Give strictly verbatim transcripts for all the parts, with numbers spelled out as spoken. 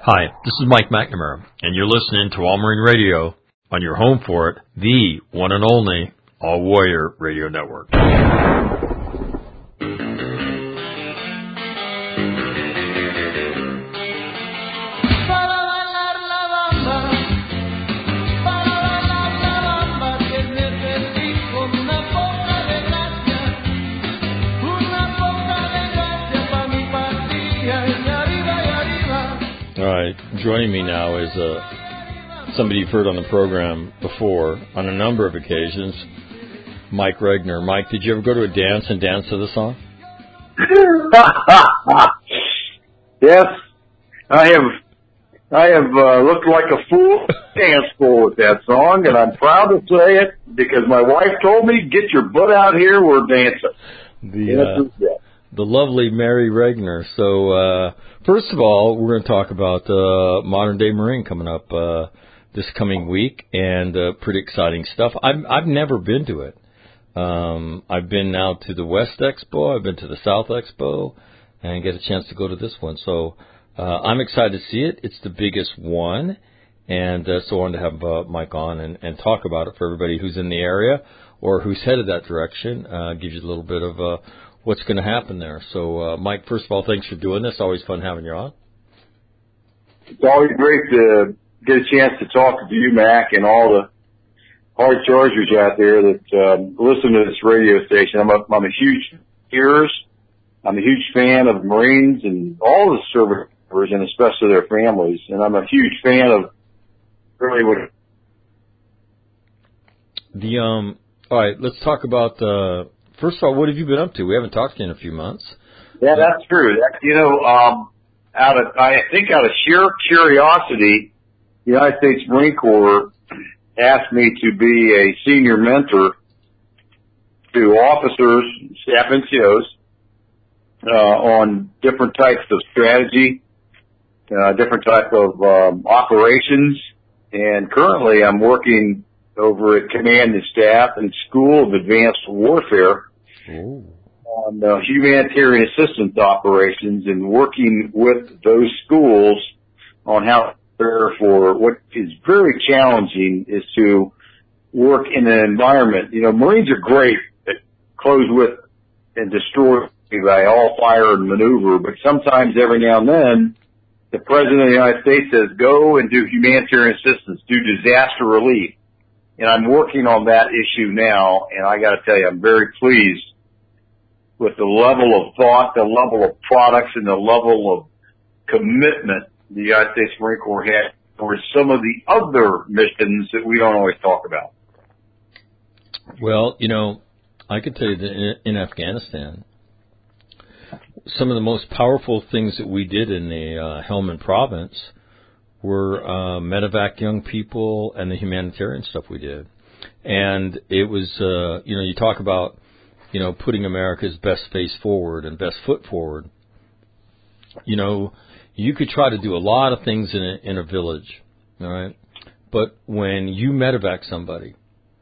Hi, this is Mike McNamara, and you're listening to All Marine Radio on your home for it, the one and only All Warrior Radio Network. All right, joining me now is uh, somebody you've heard on the program before on a number of occasions, Mike Regner. Mike, did you ever go to a dance and dance to the song? Yes, I have. I have uh, looked like a fool dance floor with that song, and I'm proud to say it because my wife told me, "Get your butt out here, we're dancing." The uh, the lovely Mary Regner. So. Uh, First of all, we're going to talk about uh, Modern Day Marine coming up uh, this coming week, and uh, pretty exciting stuff. I've, I've never been to it. Um, I've been now to the West Expo, I've been to the South Expo, and get a chance to go to this one. So uh, I'm excited to see it. It's the biggest one, and uh, so I wanted to have uh, Mike on and, and talk about it for everybody who's in the area or who's headed that direction. Uh, gives you a little bit of uh, what's going to happen there. So, uh, Mike, first of all, thanks for doing this. Always fun having you on. It's always great to get a chance to talk to you, Mac, and all the hard chargers out there that um, listen to this radio station. I'm a, I'm a huge hearers. I'm a huge fan of Marines and all the service members, and especially their families. And I'm a huge fan of really what. The um. All right, let's talk about. Uh, First of all, what have you been up to? We haven't talked to you in a few months. Yeah, that's true. That, you know, um, out of I think out of sheer curiosity, the United States Marine Corps asked me to be a senior mentor to officers, staff N C Os, uh, on different types of strategy, uh, different type of um, operations. And currently, I'm working over at Command and Staff and School of Advanced Warfare. Ooh. On uh, humanitarian assistance operations and working with those schools on how to prepare for what is very challenging is to work in an environment. You know, Marines are great at close with and destroy by all fire and maneuver, but sometimes every now and then the President of the United States says, go and do humanitarian assistance, do disaster relief. And I'm working on that issue now, and I got to tell you, I'm very pleased with the level of thought, the level of products, and the level of commitment the United States Marine Corps has towards some of the other missions that we don't always talk about. Well, you know, I can tell you that in Afghanistan, some of the most powerful things that we did in the uh, Helmand province were uh, medevac young people and the humanitarian stuff we did. And it was, uh, you know, you talk about, you know, putting America's best face forward and best foot forward. You know, you could try to do a lot of things in a, in a village, all right? But when you medevac somebody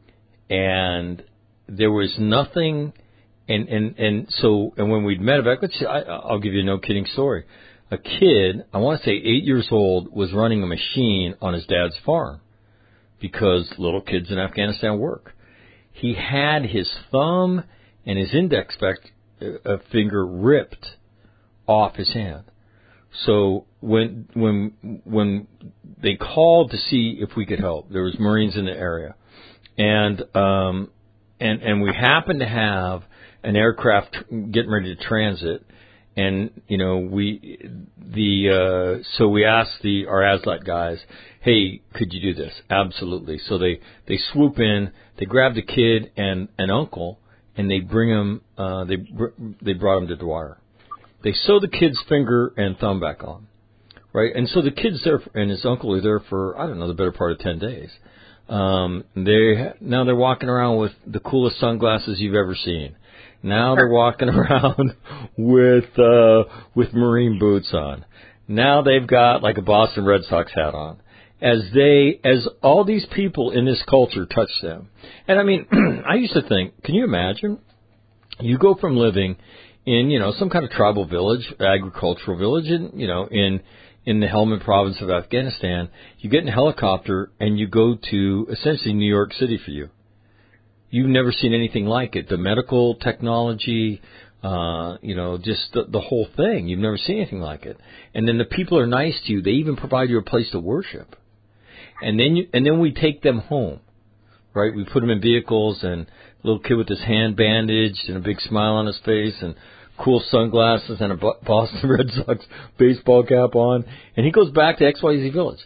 and there was nothing, and, and, and so, and when we'd medevac, let's see, I, I'll give you a no kidding story. A kid, I want to say eight years old, was running a machine on his dad's farm because little kids in Afghanistan work. He had his thumb and his index finger ripped off his hand. So when when when they called to see if we could help, there was Marines in the area, and um and and we happened to have an aircraft getting ready to transit. And, you know, we, the, uh, so we asked the, our A S L A T guys, hey, could you do this? Absolutely. So they, they swoop in, they grab the kid and an uncle, and they bring him, uh, they, they brought him to Dwyer. They sew the kid's finger and thumb back on, right? And so the kid's there, and his uncle are there for, I don't know, the better part of ten days. Um, they, now they're walking around with the coolest sunglasses you've ever seen. Now they're walking around with uh, with Marine boots on. Now they've got like a Boston Red Sox hat on. As they, as all these people in this culture touch them. And I mean, I used to think, can you imagine? You go from living in, you know, some kind of tribal village, agricultural village, in, you know, in in the Helmand province of Afghanistan, you get in a helicopter and you go to essentially New York City for you. You've never seen anything like it. The medical technology, uh, you know, just the, the whole thing. You've never seen anything like it. And then the people are nice to you. They even provide you a place to worship. And then you, and then we take them home, right? We put them in vehicles, and a little kid with his hand bandaged and a big smile on his face and cool sunglasses and a Boston Red Sox baseball cap on. And he goes back to X Y Z Village.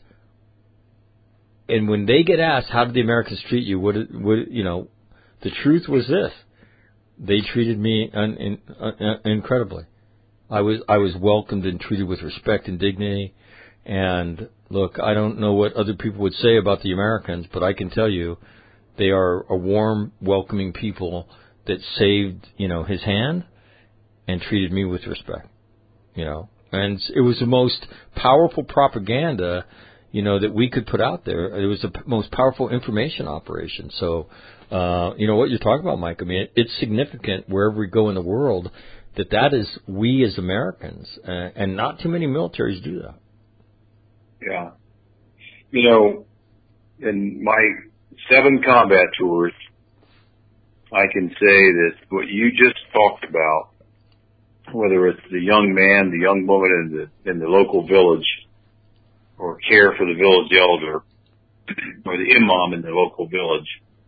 And when they get asked, how did the Americans treat you? What, what you know, the truth was this. They treated me un, in, uh, incredibly. I was I was welcomed and treated with respect and dignity. And look, I don't know what other people would say about the Americans, but I can tell you they are a warm, welcoming people that saved, you know, his hand and treated me with respect, you know. And it was the most powerful propaganda, you know, that we could put out there. It was the p- most powerful information operation. So, uh, you know, what you're talking about, Mike, I mean, it, it's significant wherever we go in the world that that is we as Americans, uh, and not too many militaries do that. Yeah. You know, in my seven combat tours, I can say that what you just talked about, whether it's the young man, the young woman in the, in the local village, or care for the village elder, or the imam in the local village,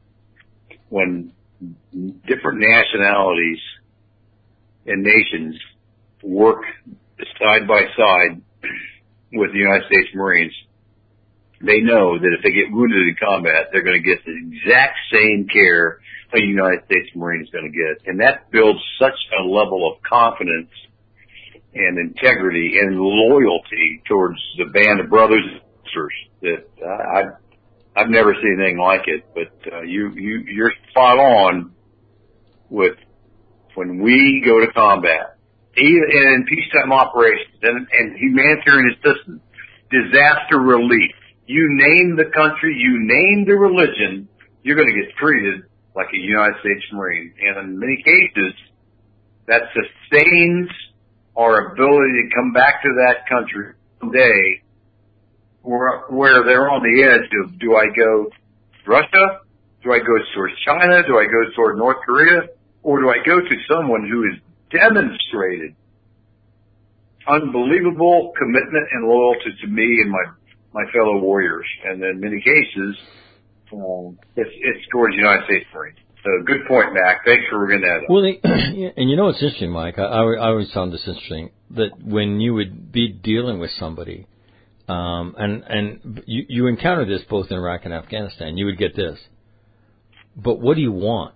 when different nationalities and nations work side by side with the United States Marines, they know that if they get wounded in combat, they're going to get the exact same care a United States Marine is going to get. And that builds such a level of confidence and integrity and loyalty towards the band of brothers and sisters that uh, I've, I've never seen anything like it. But uh, you, you, you're spot on with when we go to combat, even in peacetime operations and, and humanitarian assistance, disaster relief. You name the country, you name the religion, you're going to get treated like a United States Marine. And in many cases, that sustains our ability to come back to that country someday where, where they're on the edge of, do I go to Russia? Do I go towards China? Do I go toward North Korea? Or do I go to someone who has demonstrated unbelievable commitment and loyalty to me and my my fellow warriors? And in many cases, um, it's, it's towards the United States Marines. So good point, Mac. Thanks for bringing that up. Well, they, and you know what's interesting, Mike? I, I always found this interesting, that when you would be dealing with somebody, um, and, and you, you encounter this both in Iraq and Afghanistan, you would get this. But what do you want?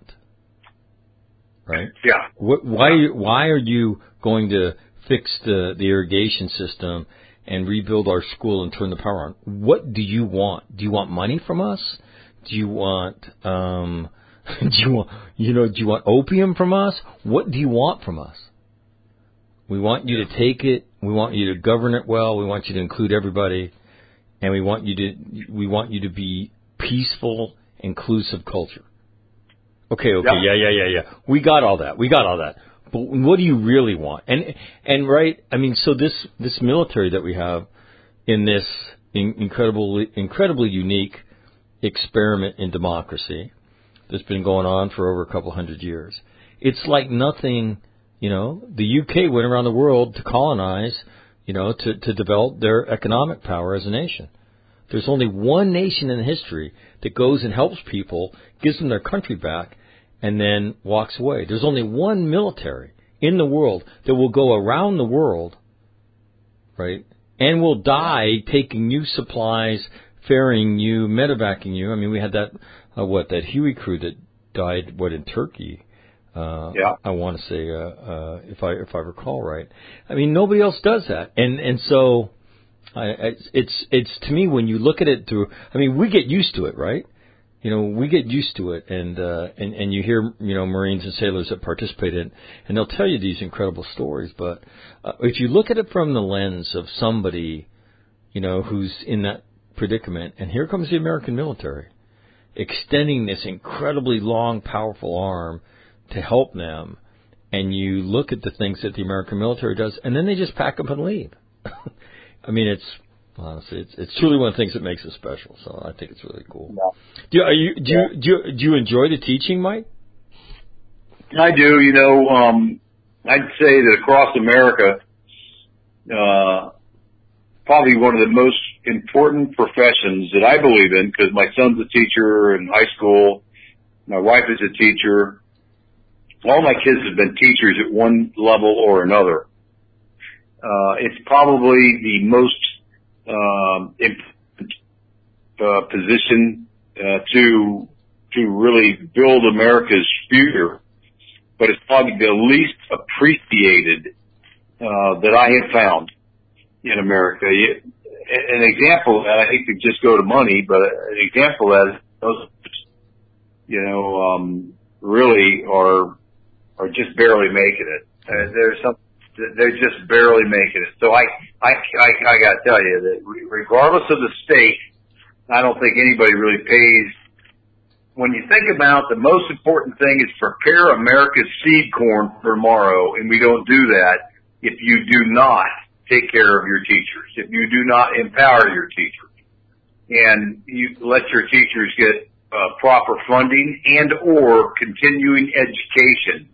Right? Yeah. What, why, why are you going to fix the, the irrigation system and rebuild our school and turn the power on? What do you want? Do you want money from us? Do you want, um, do you want, you know, do you want opium from us? What do you want from us? We want you to take it. We want you to govern it well. We want you to include everybody, and we want you to, we want you to be peaceful, inclusive culture. Okay, okay, yeah, yeah, yeah, yeah. We got all that. We got all that. But what do you really want? And and right, I mean, so this this military that we have in this in, incredibly incredibly unique experiment in democracy that's been going on for over a couple hundred years. It's like nothing, you know. The U K went around the world to colonize, you know, to to develop their economic power as a nation. There's only one nation in history that goes and helps people, gives them their country back, and then walks away. There's only one military in the world that will go around the world, right, and will die taking you supplies, ferrying you, medevacing you. I mean, we had that, uh, what, that Huey crew that died, what, in Turkey. Uh, yeah. I want to say, uh, uh, if I if I recall right. I mean, nobody else does that, and and so. I, it's it's to me, when you look at it through, I mean, we get used to it, right? You know, we get used to it, and uh, and and you hear, you know, Marines and sailors that participate in, and they'll tell you these incredible stories. But uh, if you look at it from the lens of somebody, you know, who's in that predicament, and here comes the American military, extending this incredibly long, powerful arm to help them, and you look at the things that the American military does, and then they just pack up and leave. I mean, it's honestly, it's it's truly one of the things that makes it special. So I think it's really cool. Yeah. Do you, are you do you, do you do you enjoy the teaching, Mike? I do. You know, um, I'd say that across America, uh, probably one of the most important professions that I believe in, because my son's a teacher in high school, my wife is a teacher. All my kids have been teachers at one level or another. Uh, it's probably the most um, important uh, position uh, to to really build America's future, but it's probably the least appreciated uh, that I have found in America. An example of that, I hate to just go to money, but an example of that is those, you know, um, really are are just barely making it. Uh, there's some. They're just barely making it. So I, I, I, I gotta tell you that regardless of the state, I don't think anybody really pays. When you think about the most important thing is prepare America's seed corn for tomorrow, and we don't do that if you do not take care of your teachers, if you do not empower your teachers, and you let your teachers get uh, proper funding and or continuing education.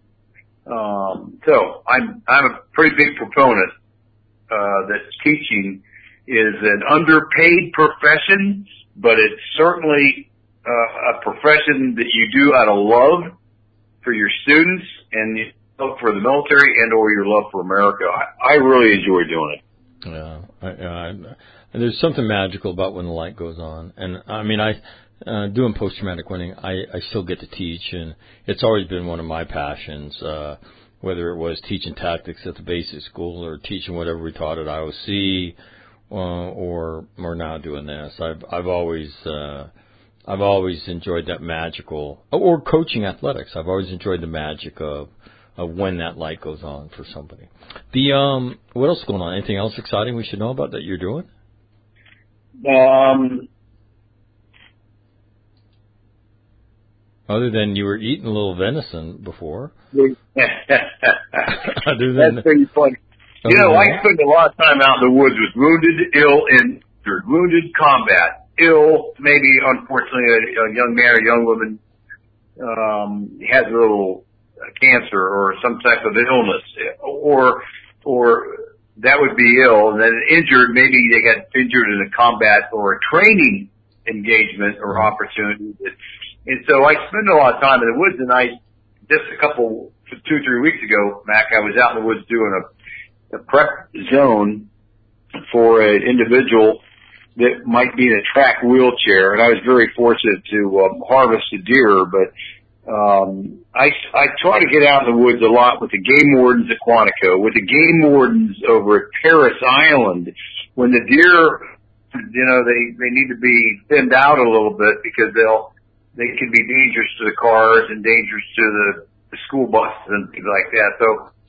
Um, so I'm, I'm a pretty big proponent, uh, that teaching is an underpaid profession, but it's certainly, uh, a profession that you do out of love for your students and you love for the military and or your love for America. I, I really enjoy doing it. Yeah. I, I, and there's something magical about when the light goes on. And I mean, I, Uh, doing post-traumatic learning, I, I still get to teach, and it's always been one of my passions, uh, whether it was teaching tactics at the basic school or teaching whatever we taught at I O C, uh, or or now doing this. I've I've always uh, I've always enjoyed that magical, or coaching athletics. I've always enjoyed the magic of of when that light goes on for somebody. The um, what else is going on? Anything else exciting we should know about that you're doing? Um. Other than you were eating a little venison before. Other than, That's pretty funny. You know, I spend a lot of time out in the woods with wounded, ill, and injured. Wounded, combat. Ill, maybe, unfortunately, a, a young man or young woman um, has a little uh, cancer or some type of illness. Or, or that would be ill. And then injured, maybe they got injured in a combat or a training engagement or opportunity that And so I spend a lot of time in the woods, and I, just a couple, two, three weeks ago, Mac, I was out in the woods doing a, a prep zone for an individual that might be in a track wheelchair, and I was very fortunate to um, harvest a deer, but um, I, I try to get out in the woods a lot with the game wardens at Quantico, with the game wardens over at Paris Island, when the deer, you know, they, they need to be thinned out a little bit because they'll, they can be dangerous to the cars and dangerous to the, the school buses and things like that. So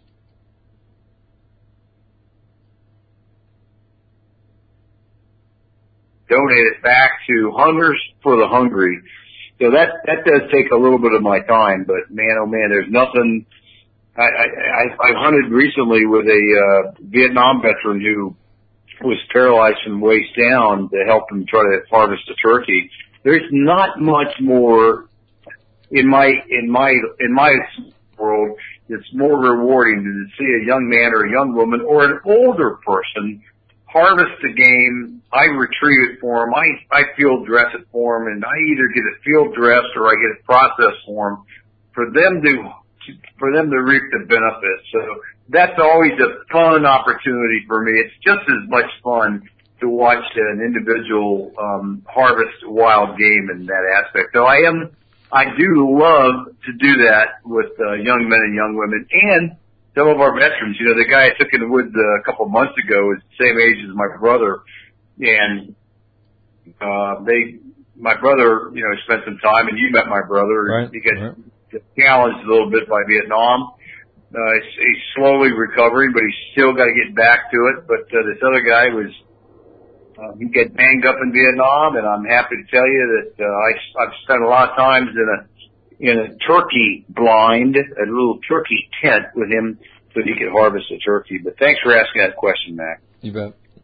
donate it back to Hunters for the Hungry. So that, that does take a little bit of my time, but man, oh man, there's nothing. I, I, I've hunted recently with a, uh, Vietnam veteran who was paralyzed from the waist down to help him try to harvest a turkey. There's not much more in my, in my, in my world that's more rewarding than to see a young man or a young woman or an older person harvest a game. I retrieve it for them. I, I field dress it for them, and I either get it field dressed or I get it processed for them, for them to, for them to reap the benefits. So that's always a fun opportunity for me. It's just as much fun to watch an individual um, harvest wild game in that aspect. So I am, I do love to do that with uh, young men and young women, and some of our veterans. You know, the guy I took in the woods uh, a couple of months ago is the same age as my brother, and uh, they, my brother, you know, spent some time, and you met my brother. Right. He got Right. challenged a little bit by Vietnam. Uh, he's, he's slowly recovering, but he's still got to get back to it. But uh, this other guy was. Uh, he got banged up in Vietnam, and I'm happy to tell you that uh, I, I've spent a lot of times in a in a turkey blind, a little turkey tent with him, so he could harvest a turkey. But thanks for asking that question, Mac. You bet.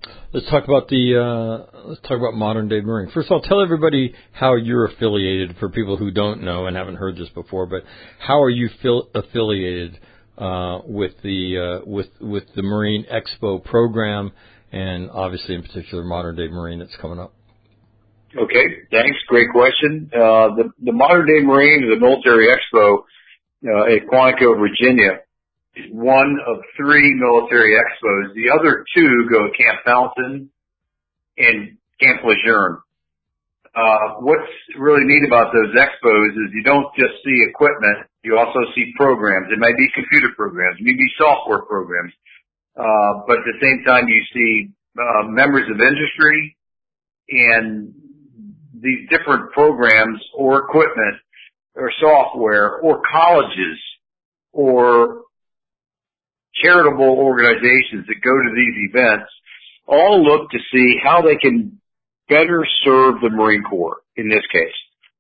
Let's talk about the uh, let's talk about Modern Day Marine. First of all, tell everybody how you're affiliated for people who don't know and haven't heard this before. But how are you fil- affiliated uh, with the uh, with with the Marine Expo program, and obviously in particular Modern Day Marine that's coming up? Okay, thanks. Great question. Uh, the the Modern Day Marine, the Military Expo uh, at Quantico, Virginia, is one of three military expos. The other two go to Camp Fountain and Camp Lejeune. Uh, what's really neat about those expos is you don't just see equipment, you also see programs. It may be computer programs, it may be software programs, uh, but at the same time you see uh, members of industry and these different programs or equipment or software or colleges or charitable organizations that go to these events all look to see how they can better serve the Marine Corps in this case.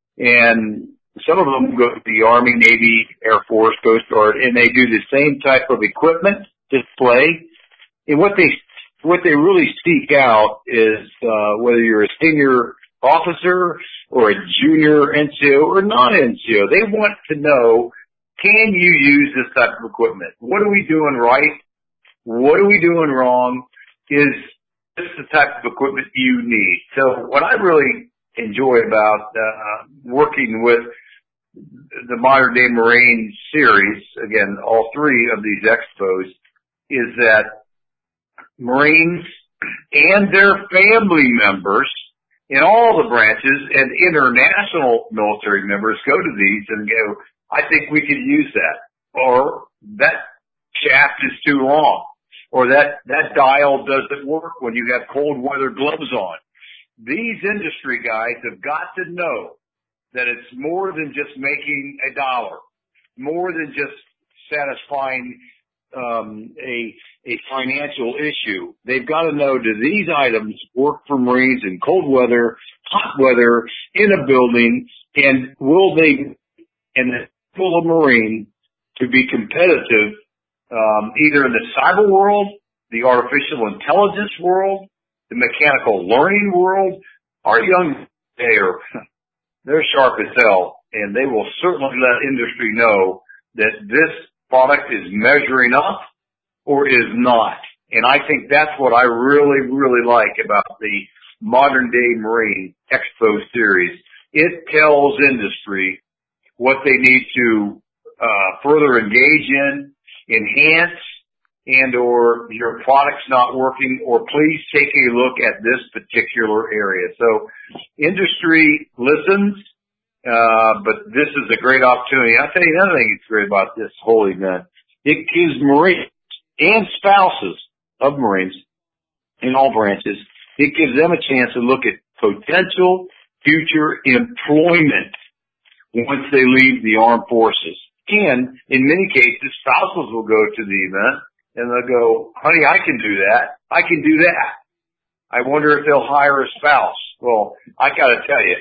And some of them go to the Army, Navy, Air Force, Coast Guard, and they do the same type of equipment display. And what they what they really seek out is uh, whether you're a senior officer or a junior N C O or non-N C O, they want to know, can you use this type of equipment? What are we doing right? What are we doing wrong? Is this the type of equipment you need? So what I really enjoy about uh, working with the Modern Day Marine series, again, all three of these expos, is that Marines and their family members in all the branches and international military members go to these and go, I think we could use that. Or that shaft is too long. Or that, that dial doesn't work when you have cold weather gloves on. These industry guys have got to know that it's more than just making a dollar, more than just satisfying um, a a financial issue. They've got to know, do these items work for Marines in cold weather, hot weather, in a building, and will they enable a Marine to be competitive um, either in the cyber world, the artificial intelligence world, the mechanical learning world? Our young, they are, they're sharp as hell, and they will certainly let industry know that this product is measuring up or is not. And I think that's what I really, really like about the Modern Day Marine Expo series. It tells industry what they need to uh, further engage in, enhance, and or your product's not working, or please take a look at this particular area. So industry listens, uh, but this is a great opportunity. I'll tell you another thing that's great about this whole event. It gives Marines and spouses of Marines in all branches, it gives them a chance to look at potential future employment once they leave the armed forces. And in many cases, spouses will go to the event and they'll go, honey, I can do that. I can do that. I wonder if they'll hire a spouse. Well, I got to tell you,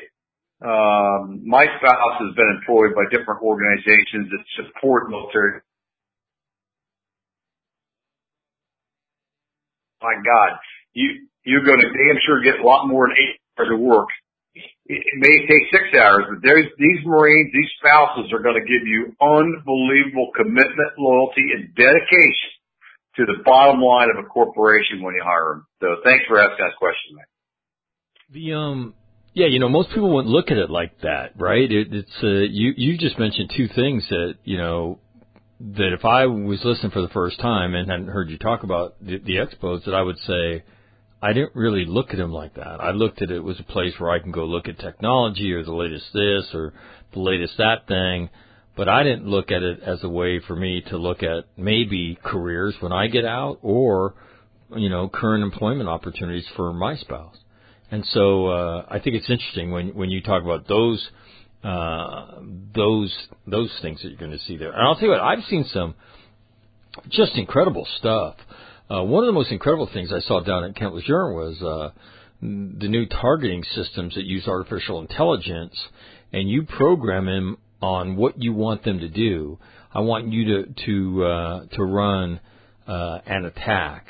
um, my spouse has been employed by different organizations that support military. My God, you, you're going to damn sure get a lot more than eight hours of work. It may take six hours, but there's, these Marines, these spouses are going to give you unbelievable commitment, loyalty, and dedication to the bottom line of a corporation when you hire them. So thanks for asking that question, man. The, um, yeah, you know, most people wouldn't look at it like that, right? It, it's, uh, you, you just mentioned two things that, you know, that if I was listening for the first time and hadn't heard you talk about the, the expos, that I would say, I didn't really look at them like that. I looked at it as a place where I can go look at technology or the latest this or the latest that thing, but I didn't look at it as a way for me to look at maybe careers when I get out or, you know, current employment opportunities for my spouse. And so uh, I think it's interesting when when you talk about those uh, those those things that you're going to see there. And I'll tell you what, I've seen some just incredible stuff. Uh, one of the most incredible things I saw down at Camp Lejeune was uh, the new targeting systems that use artificial intelligence, and you program them on what you want them to do. I want you to to uh, to run uh, an attack,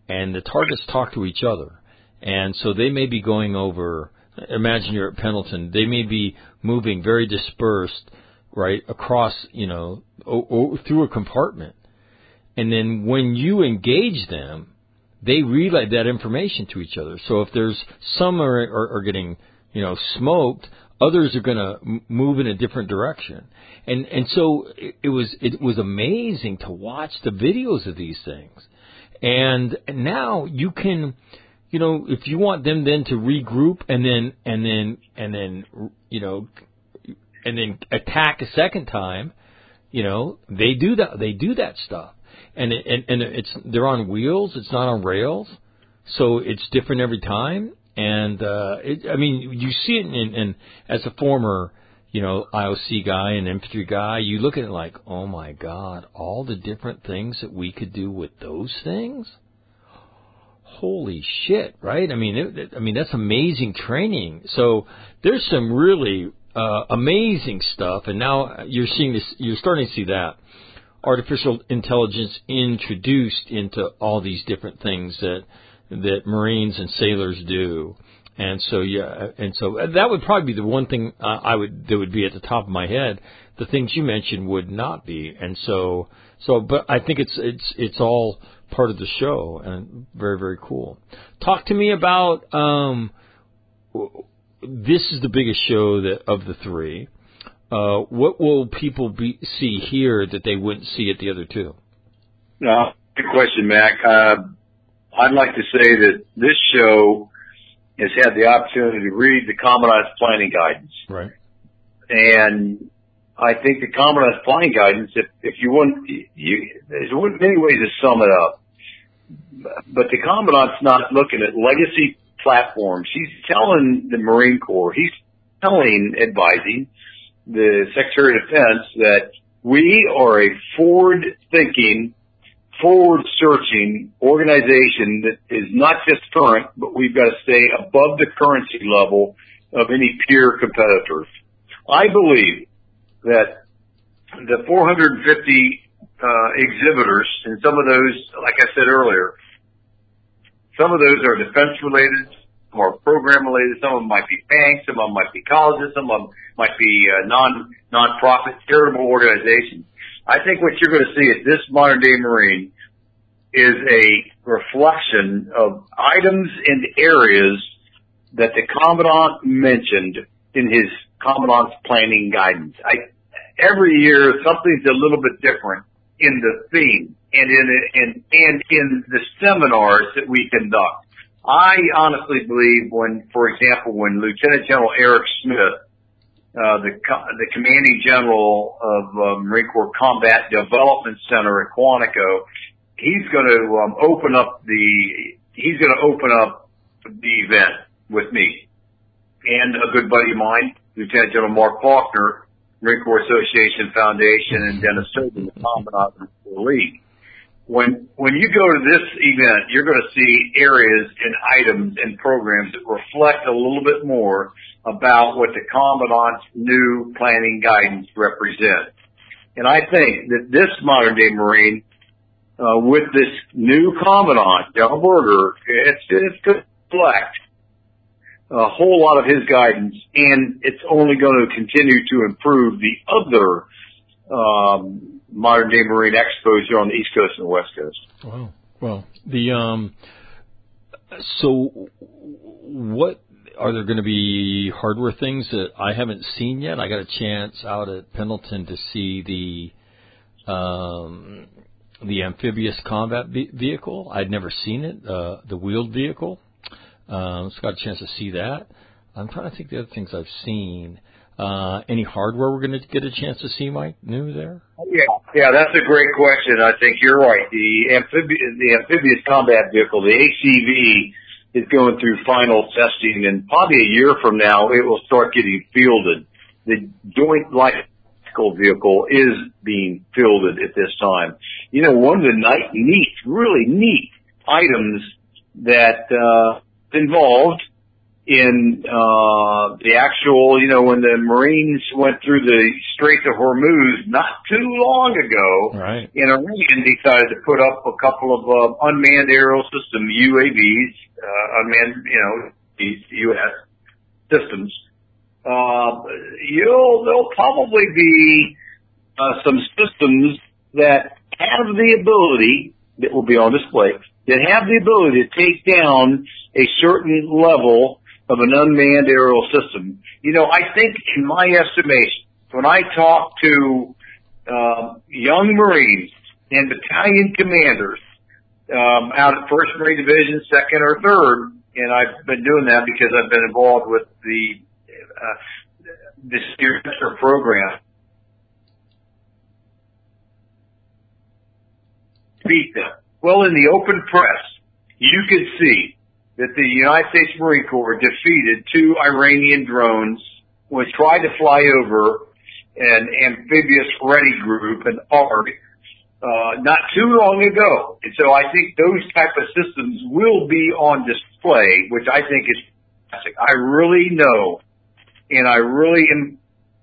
and the targets talk to each other. And so they may be going over, imagine you're at Pendleton, they may be moving very dispersed, right, across, you know, o- o- through a compartment. And then when you engage them, they relay that information to each other. So if there's some are, are, are getting, you know, smoked, others are going to move in a different direction. And and so it, it was it was amazing to watch the videos of these things. And now you can, you know, if you want them then to regroup and then and then and then you know and then attack a second time, you know, they do that they do that stuff. And it, and, and it's they're on wheels, it's not on rails. So it's different every time. And uh it, I mean, you see it in, in as a former, you know, I O C guy and infantry guy, you look at it like, oh my God, all the different things that we could do with those things. Holy shit, right? I mean, it, I mean that's amazing training. So there's some really uh, amazing stuff, and now you're seeing this. You're starting to see that artificial intelligence introduced into all these different things that that Marines and sailors do. And so, yeah, and so that would probably be the one thing uh, I would that would be at the top of my head. The things you mentioned would not be, and so, so, but I think it's it's it's all part of the show, and very very cool. Talk to me about um, this is the biggest show that of the three. Uh, what will people be, see here that they wouldn't see at the other two? No, good question, Mac. Uh, I'd like to say that this show has had the opportunity to read the Commandant's Planning Guidance. Right. And I think the Commandant's Planning Guidance, if, if you want, you, there's many ways to sum it up. But the Commandant's not looking at legacy platforms. He's telling the Marine Corps, he's telling, advising the Secretary of Defense that we are a forward-thinking, forward-searching organization that is not just current, but we've got to stay above the currency level of any peer competitors. I believe that the four hundred fifty uh, exhibitors, and some of those, like I said earlier, some of those are defense-related, some are program-related, some of them might be banks, some of them might be colleges, some of them might be uh, non non-profit charitable organizations. I think what you're going to see at this modern-day Marine is a reflection of items and areas that the Commandant mentioned in his Commandant's Planning Guidance. I, every year, something's a little bit different in the theme and in, in, and in the seminars that we conduct. I honestly believe when, for example, when Lieutenant General Eric Smith, Uh, the the commanding general of uh, Marine Corps Combat Development Center at Quantico, he's going to um, open up the he's going to open up the event with me and a good buddy of mine, Lieutenant General Mark Faulkner, Marine Corps Association Foundation, and Dennis Tobin, the Commandant of the Marine League. When when you go to this event, you're going to see areas and items and programs that reflect a little bit more about what the Commandant's new planning guidance represents. And I think that this modern-day Marine, uh, with this new Commandant, General Berger, it's, it's going to reflect a whole lot of his guidance, and it's only going to continue to improve the other um, modern-day Marine expos here on the East Coast and the West Coast. Wow. Well, the um, so what... Are there going to be hardware things that I haven't seen yet? I got a chance out at Pendleton to see the um, the amphibious combat ve- vehicle. I'd never seen it, uh, the wheeled vehicle. Um, so got a chance to see that. I'm trying to think the other things I've seen. Uh, any hardware we're going to get a chance to see, Mike, new there? Yeah, yeah, that's a great question. I think you're right. The amphibious, the amphibious combat vehicle, the A C V, is going through final testing, and probably a year from now it will start getting fielded. The Joint Light Tactical Vehicle is being fielded at this time. You know, one of the nice, neat, really neat items that uh involved in uh, the actual, you know, when the Marines went through the Strait of Hormuz not too long ago, right. and Iran decided to put up a couple of uh, unmanned aerial system U A Vs, uh, unmanned, you know, these U S systems. Uh, you'll there'll probably be uh, some systems that have the ability that will be on display that have the ability to take down a certain level of an unmanned aerial system. You know, I think in my estimation, when I talk to uh, young Marines and battalion commanders um, out at first Marine Division, second or third, and I've been doing that because I've been involved with the uh, this year's program. Beat them. Well, in the open press, you could see that the United States Marine Corps defeated two Iranian drones which tried to fly over an amphibious ready group, an A R G, uh, not too long ago. And so I think those type of systems will be on display, which I think is fantastic. I really know, and I really am,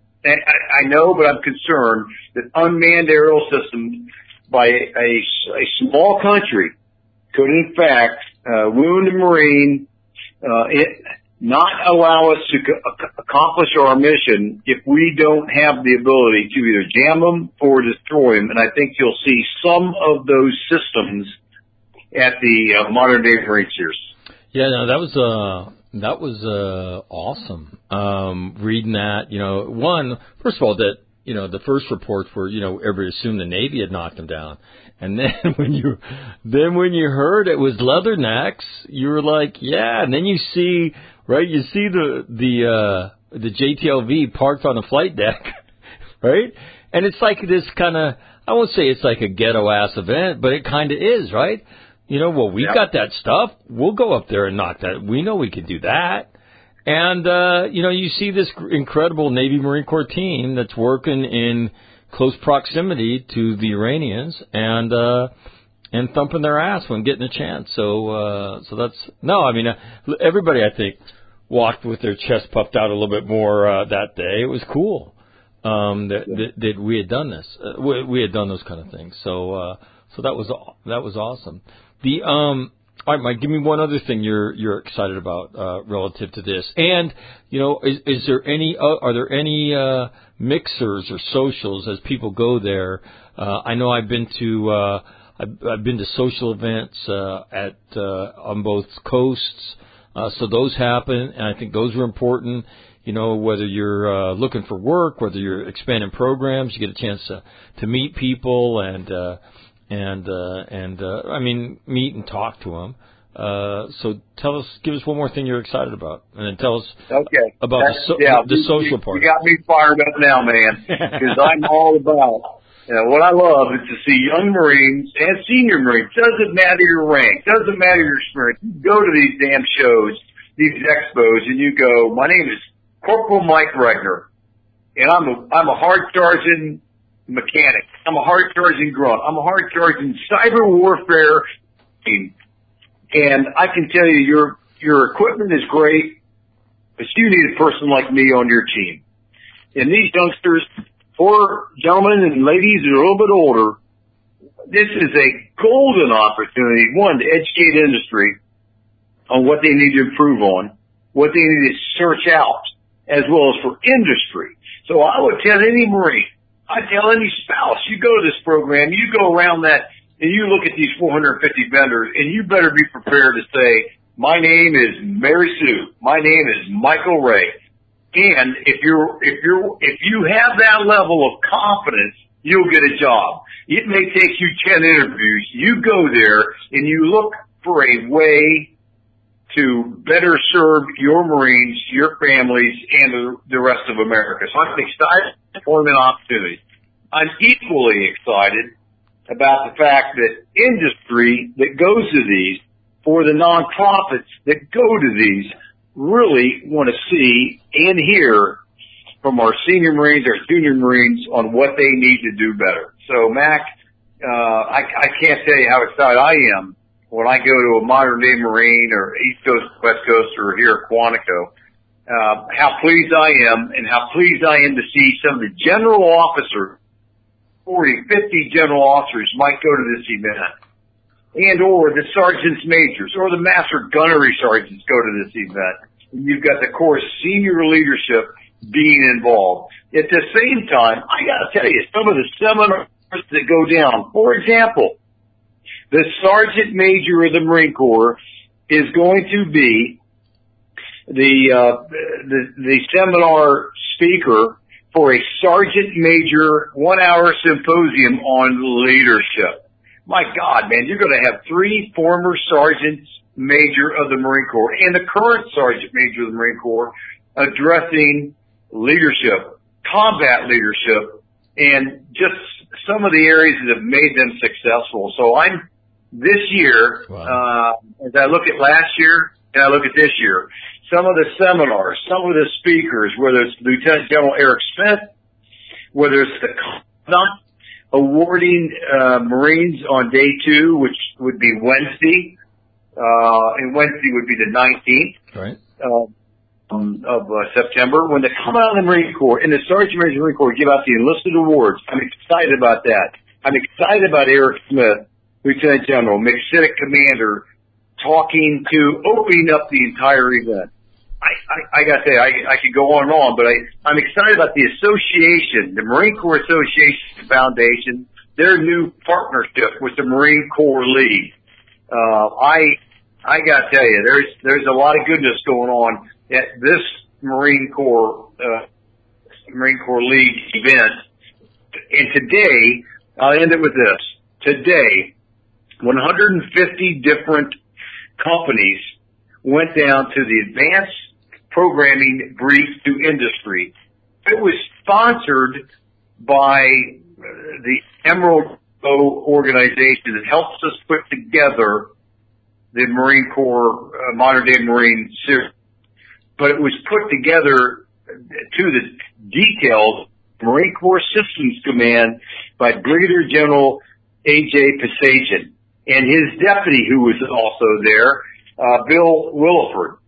I know, but I'm concerned that unmanned aerial systems by a, a, a small country could in fact uh, wound a Marine, uh, it, not allow us to co- accomplish our mission if we don't have the ability to either jam them or destroy them. And I think you'll see some of those systems at the uh, modern day Marine Series. Yeah, no, that was uh that was uh awesome. Um, reading that, you know, one first of all that. You know, the first reports were, you know, everybody assumed the Navy had knocked them down. And then when you, then when you heard it was Leathernecks, you were like, yeah. And then you see, right, you see the, the, uh, the J T L V parked on the flight deck, right? And it's like this kind of, I won't say it's like a ghetto ass event, but it kind of is, right? You know, well, we yeah. got that stuff. We'll go up there and knock that. We know we could do that. And, uh, you know, you see this incredible Navy Marine Corps team that's working in close proximity to the Iranians and, uh, and thumping their ass when getting a chance. So, uh, so that's, no, I mean, uh, everybody, I think, walked with their chest puffed out a little bit more, uh, that day. It was cool, um, that, that, that we had done this. Uh, we, we had done those kind of things. So, uh, so that was, that was awesome. The, um, all right, Mike, give me one other thing you're you're excited about uh, relative to this. And, you know, is, is there any uh, are there any uh, mixers or socials as people go there? Uh, I know I've been to uh, I've, I've been to social events uh, at uh, on both coasts, uh, so those happen, and I think those are important. You know, whether you're uh, looking for work, whether you're expanding programs, you get a chance to to meet people and. Uh, And, uh, and, uh, I mean, meet and talk to them. Uh, so tell us, give us one more thing you're excited about. And then tell us okay. about That's, the, so, yeah, the you, social you, part. You got me fired up now, man. Because I'm all about, you know, what I love is to see young Marines and senior Marines. Doesn't matter your rank. Doesn't matter your experience. You go to these damn shows, these expos, and you go, my name is Corporal Mike Regner. And I'm a, I'm a hard-charging mechanic. I'm a hard-charging grunt. I'm a hard-charging cyber warfare team. And I can tell you, your your equipment is great, but you need a person like me on your team. And these youngsters, poor gentlemen and ladies that are a little bit older, this is a golden opportunity, one, to educate industry on what they need to improve on, what they need to search out, as well as for industry. So I would tell any Marine, I tell any spouse, you go to this program, you go around that, and you look at these four hundred fifty vendors, and you better be prepared to say, my name is Mary Sue. My name is Michael Ray. And if you're, if you're, if you have that level of confidence, you'll get a job. It may take you ten interviews. You go there, and you look for a way to better serve your Marines, your families, and the, the rest of America. So I'm excited employment opportunities. I'm equally excited about the fact that industry that goes to these, or the nonprofits that go to these, really want to see and hear from our senior Marines, our junior Marines, on what they need to do better. So, Mac, uh, I, I can't tell you how excited I am when I go to a modern day Marine or East Coast, West Coast, or here at Quantico, uh, how pleased I am and how pleased I am to see some of the general officers, forty, fifty general officers might go to this event, and or the sergeants majors or the master gunnery sergeants go to this event. And you've got the Corps senior leadership being involved. At the same time, I got to tell you, some of the seminars that go down, for example, the Sergeant Major of the Marine Corps is going to be the, uh, the, the seminar speaker for a Sergeant Major one-hour symposium on leadership. My God, man, you're going to have three former Sergeants Major of the Marine Corps and the current Sergeant Major of the Marine Corps addressing leadership, combat leadership, and just some of the areas that have made them successful. So I'm, this year, wow. uh, as I look at last year and I look at this year, some of the seminars, some of the speakers, whether it's Lieutenant General Eric Smith, whether it's the Commandant awarding uh, Marines on day two, which would be Wednesday, uh, and Wednesday would be the nineteenth right. uh, um, of uh, September, when the Commandant of the Marine Corps and the Sergeant Major of the Marine Corps give out the enlisted awards. I'm excited about that. I'm excited about Eric Smith, Lieutenant General, McCinnick Commander, talking to opening up the entire event. I, I, I gotta say, I, I could go on and on, but I, I'm excited about the association, the Marine Corps Association Foundation, their new partnership with the Marine Corps League. Uh, I, I gotta tell you, there's, there's a lot of goodness going on at this Marine Corps, uh, Marine Corps League event. And today, I'll end it with this. Today, one hundred fifty different companies went down to the Advanced Programming Brief to Industry. It was sponsored by the Emerald O organization that helps us put together the Marine Corps uh, Modern Day Marine series. But it was put together to the details Marine Corps Systems Command by Brigadier General A J Pasajian and his deputy, who was also there, uh, Bill Williford,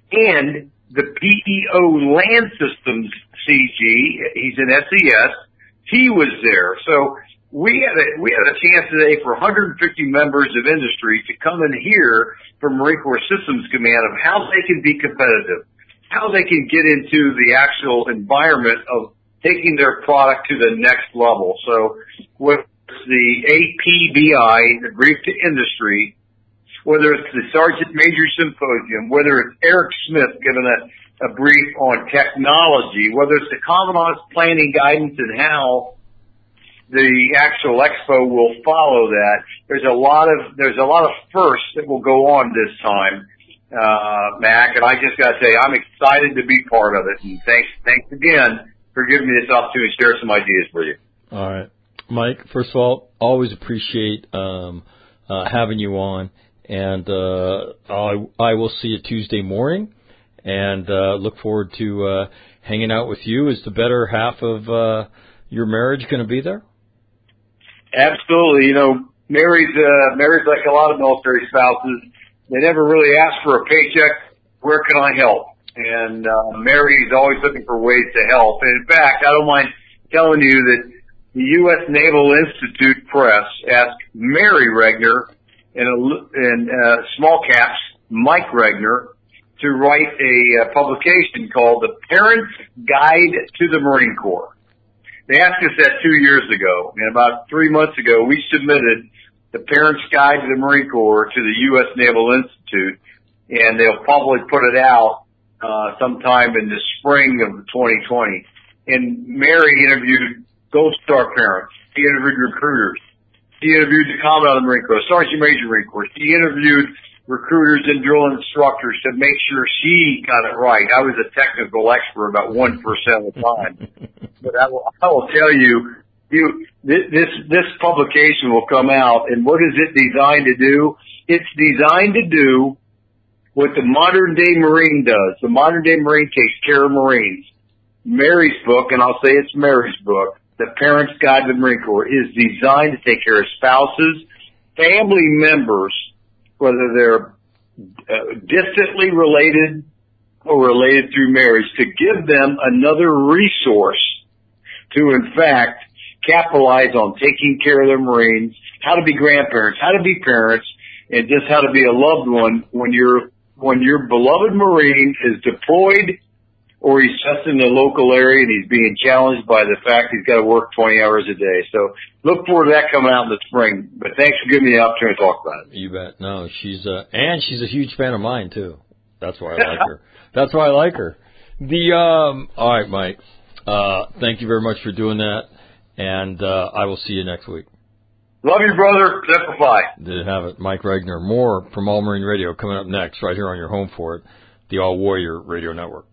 and the P E O Land Systems C G, he's an S E S, he was there. So we had a, we had a chance today for one hundred fifty members of industry to come and hear from Marine Corps Systems Command of how they can be competitive, how they can get into the actual environment of taking their product to the next level. So whether it's the A P B I, the Brief to Industry, whether it's the Sergeant Major Symposium, whether it's Eric Smith giving a, a brief on technology, whether it's the Commandant's planning guidance and how the actual expo will follow that. There's a lot of, there's a lot of firsts that will go on this time, uh, Mac, and I just gotta say, I'm excited to be part of it. And thanks, thanks again for giving me this opportunity to share some ideas with you. All right. Mike, first of all, always appreciate, um, uh, having you on. And uh, I, I will see you Tuesday morning, and uh, look forward to uh, hanging out with you. Is the better half of uh, your marriage going to be there? Absolutely. You know, Mary's uh, Mary's like a lot of military spouses. They never really ask for a paycheck. Where can I help? And uh, Mary's always looking for ways to help. And in fact, I don't mind telling you that the U S Naval Institute Press asked Mary Regner and, a, and uh, small caps, Mike Regner, to write a uh, publication called The Parent's Guide to the Marine Corps. They asked us that two years ago, and about three months ago, we submitted The Parent's Guide to the Marine Corps to the U S Naval Institute, and they'll probably put it out uh, sometime in the spring of twenty twenty. And Mary interviewed Gold Star parents. She interviewed recruiters. She interviewed the Commandant of the Marine Corps, Sergeant Major Marine Corps. She interviewed recruiters and drill instructors to make sure she got it right. I was a technical expert about one percent of the time. But I will, I will tell you, you, this, this publication will come out, and what is it designed to do? It's designed to do what the modern day Marine does. The modern day Marine takes care of Marines. Mary's book, and I'll say it's Mary's book, The Parent's Guide to the Marine Corps, is designed to take care of spouses, family members whether they're uh, distantly related or related through marriage, to give them another resource to, in fact, capitalize on taking care of their Marines, how to be grandparents, how to be parents, and just how to be a loved one when your when your beloved Marine is deployed or he's just in the local area and he's being challenged by the fact he's got to work twenty hours a day. So look forward to that coming out in the spring. But thanks for giving me the opportunity to talk about it. You bet. No, she's uh, and she's a huge fan of mine too. That's why I like her. That's why I like her. The um. All right, Mike. Uh, thank you very much for doing that, and uh, I will see you next week. Love you, brother. Simplify. Did have it, Mike Regner. More from All Marine Radio coming up next, right here on your home for it, the All Warrior Radio Network.